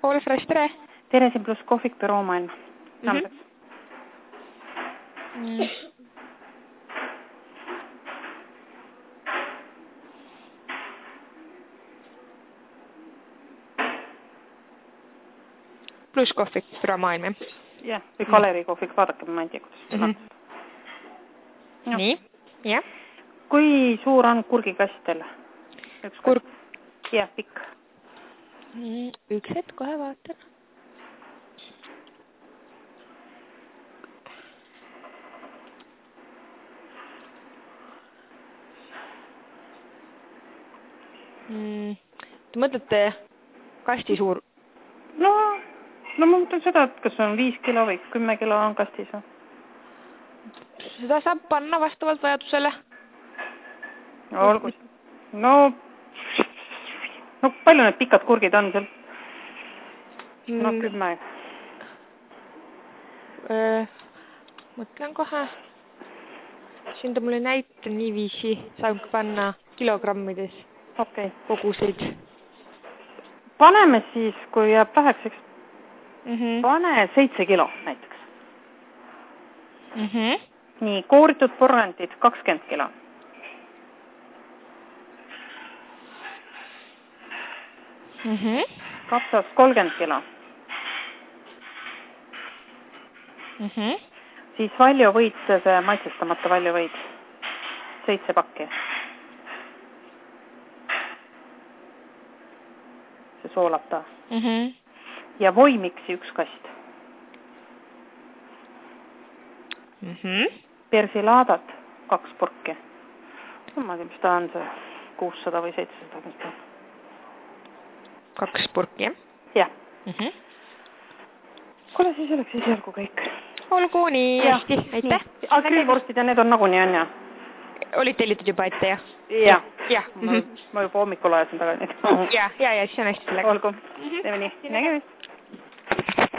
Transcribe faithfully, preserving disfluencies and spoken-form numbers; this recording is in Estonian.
All Fresh, tere! Teresin pluss kohvik büroo maailma. Mm-hmm. Mm. Pluss kohvik büroo maailma. Jah, või galeri kohvik, vaadake, ma ei tea, kuidas seda mm-hmm. no. Nii, jah. Kui suur on kurgikast teil? Üks Kurg... Jah, pikk. Mm, üks hetk, kohe vaatan. Mm, te mõtlete kasti suur? No, no ma mõtlen seda, et kas on viis kilo või kümme kilo on kastis. Seda saab panna vastavalt vajadusele. No, olgu. No, no palju need pikad kurgid on seal? No mm. kümme. Öö, mõtlen kohe. Siin ta mulle näita niiviisi, saab panna kilogrammides. Okay. Koguseid. Paneme siis, kui jääb väheks, eks mm-hmm. pane seitse kilo näiteks. Mm-hmm. Nii, kooritud porgandid kakskümmend kilo. Mm-hmm. Kapsas kolmkümmend kilo. Mm-hmm. Siis valjuvõit, see maitsestamata valjuvõit. Seitse pakki. See soolab ta. Mm-hmm. Ja voimiksi üks kast. Mm-hmm. Persilaadat kaks purki. Ma ei tea, mis ta on see kuussada või seitsesada. Kaks purki, jah? Jah. Mm-hmm. Kuule, siis oleks esialgu kõik. Olgu nii hästi, aitäh. Aga grillvorstid ja need on nagunii on, jah? Olid tellitud juba ette, jah? Jah. Ja. Ma, ma juba hommikul ajasin taga. Ja, ja, ja, siis on hästi sellega. Olgu. Mm-hmm. Teeme nii. Nägemist.